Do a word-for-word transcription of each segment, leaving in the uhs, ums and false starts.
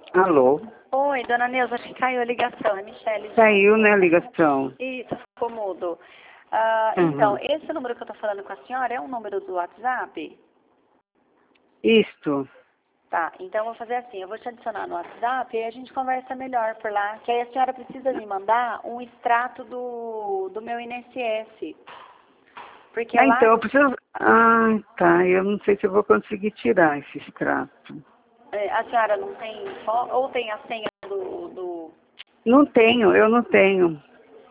Alô? Oi, dona Neuza, acho que caiu a ligação, é Michele. Caiu, né, a ligação? Isso, ficou mudo. Ah, Uhum. Então, esse número que eu tô falando com a senhora é um número do WhatsApp? Isto. Tá, então eu vou fazer assim, eu vou te adicionar no WhatsApp e a gente conversa melhor por lá, que aí a senhora precisa me mandar um extrato do, do meu I N S S. Porque Ah, lá... então eu preciso... Ah, tá. Eu não sei se eu vou conseguir tirar esse extrato. é, A senhora não tem... fo- Ou tem a senha do... do... Não tenho, eu não tenho.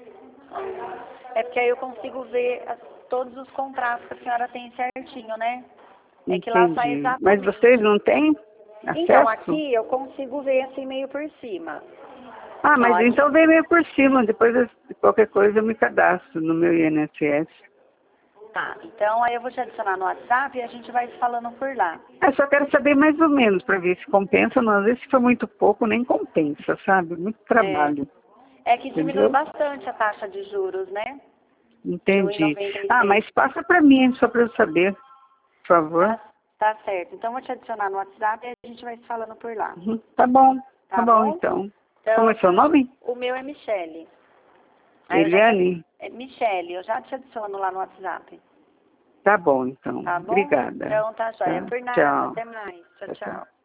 É porque aí eu consigo ver as- todos os contratos que a senhora tem certinho, né? É que lá sai Entendi. Mas exatamente. vocês não têm Então, acesso? aqui eu consigo ver assim meio por cima. Ah, Ó, mas aqui. então vem meio por cima. Depois, eu- qualquer coisa, eu me cadastro no meu I N S S. Tá, então aí eu vou te adicionar no WhatsApp e a gente vai se falando por lá. Eu só quero saber mais ou menos para ver se compensa. Não, às vezes se for muito pouco, nem compensa, sabe? Muito É, trabalho. é que diminui Entendeu? bastante a taxa de juros, né? De Entendi. Ah, um vírgula noventa e seis. mas passa para mim, só para eu saber, por favor. Tá, tá certo. Então eu vou te adicionar no WhatsApp e a gente vai se falando por lá. Uhum. Tá bom, tá Tá bom bom? então. Como é Então, seu nome? o meu é Michele. Aí eu já te, Eliane? é Michele, eu já te adiciono lá no WhatsApp. Tá bom então. Tá bom? Obrigada. Então tá joia. Tá. Por nada. Tchau. Até mais. Tchau, Tchau, tchau. tchau.